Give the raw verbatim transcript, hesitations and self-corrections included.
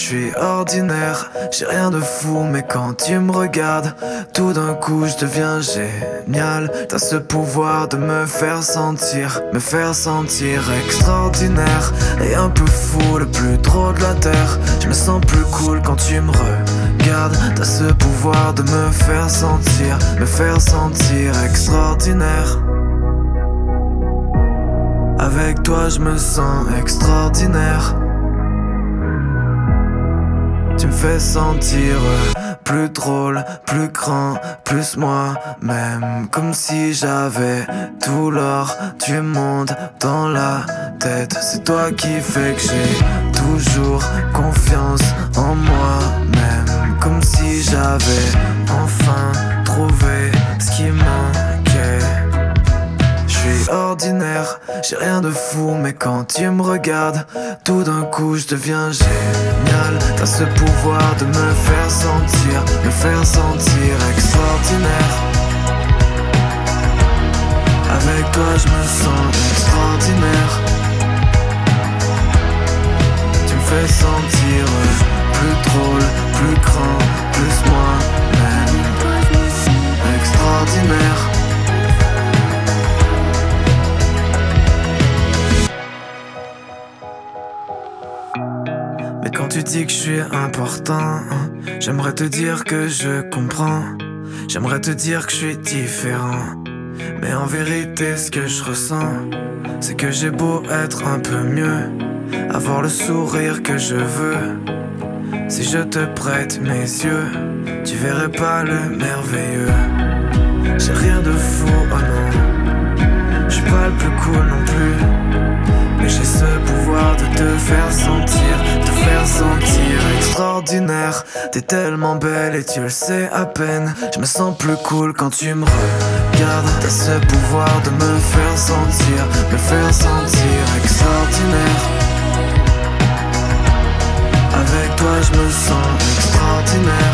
suis ordinaire, j'ai rien de fou, mais quand tu me regardes, tout d'un coup je deviens génial. T'as ce pouvoir de me faire sentir, me faire sentir extraordinaire et un peu fou, le plus drôle de la terre. Je me sens plus cool quand tu me regardes. T'as ce pouvoir de me faire sentir, me faire sentir extraordinaire. Avec toi je me sens extraordinaire. Tu me fais sentir plus drôle, plus grand, plus moi-même. Comme si j'avais tout l'or du monde dans la tête. C'est toi qui fais que j'ai toujours confiance en moi-même. Comme si j'avais enfin trouvé ce qui manquait. Je suis ordinaire, j'ai rien de fou, mais quand tu me regardes, tout d'un coup je deviens génial. T'as ce pouvoir de me faire sentir, me faire sentir extraordinaire. Avec toi je me sens extraordinaire. Tu me fais sentir plus drôle, plus grand, plus moi-même. Extraordinaire. Mais quand tu dis que je suis important, j'aimerais te dire que je comprends. J'aimerais te dire que je suis différent. Mais en vérité ce que je ressens, c'est que j'ai beau être un peu mieux, avoir le sourire que je veux. Si je te prête mes yeux, tu verrais pas le merveilleux. J'ai rien de fou, oh non. Je suis pas le plus cool non plus, mais j'ai ce pouvoir de te faire sentir, te faire sentir extraordinaire. T'es tellement belle et tu le sais à peine. Je me sens plus cool quand tu me regardes. T'as ce pouvoir de me faire sentir, me faire sentir extraordinaire. Avec toi je me sens extraordinaire.